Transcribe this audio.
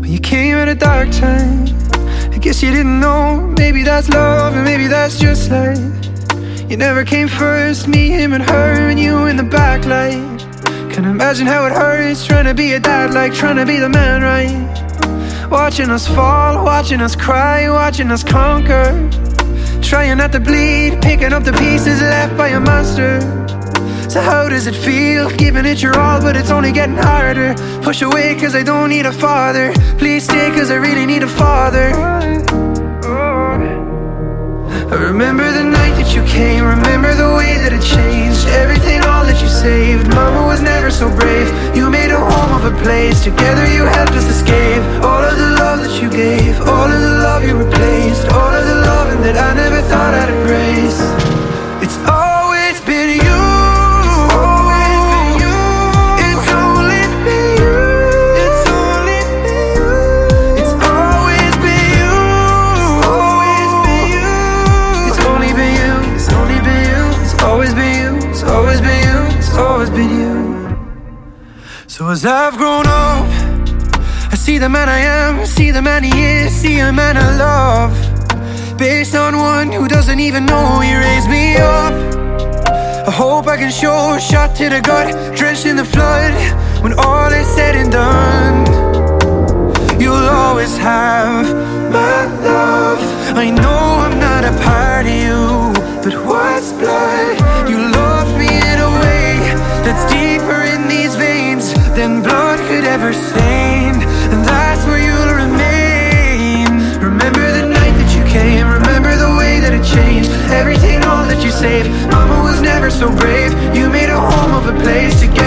You came at a dark time. I guess you didn't know. Maybe that's love, and maybe that's just life. You never came first, me, him and her, and you in the backlight. Can't imagine how it hurts, trying to be a dad, like trying to be the man, right? Watching us fall, watching us cry, watching us conquer. Trying not to bleed, picking up the pieces left by a monster. So how does it feel, giving it your all, but it's only getting harder? Push away cause I don't need a father. Please stay cause I really need a father. I remember the night that you came, remember the way that it changed everything, all that you saved. Mama was never so brave, you made a home of a place. Together you helped us escape all of the love that you gave, all of the love you replaced, all of the loving that I never thought I'd embrace. It's always been you. So as I've grown up, I see the man I am, see the man he is, see a man I love. Based on one who doesn't even know he raised me up. I hope I can show a shot to the gut, drenched in the flood. When all is said and done, you'll always have my love. I know I'm not a part of you, but what's blood? You love me in a way that's deeper in these veins than blood could ever stain, and that's where you'll remain. Remember the night that you came, remember the way that it changed everything, all that you saved. Mama was never so brave, you made a home of a place. Together